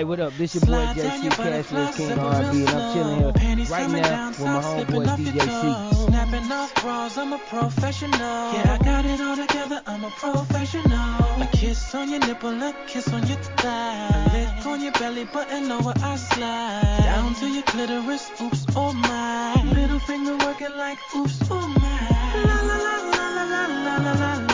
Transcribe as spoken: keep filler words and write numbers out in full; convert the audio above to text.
what up? This your boy J C Cashless King of R and B, and I'm chilling here right now with my homeboy D J C. Snapping off bras, I'm a professional. Yeah, I got it all together, I'm a professional. A kiss on your nipple, a kiss on your thigh. A lick on your belly button, over I slide. Down to your clitoris, oops, oh my. Middle finger working like oops, oh my. La la la la la la la la la.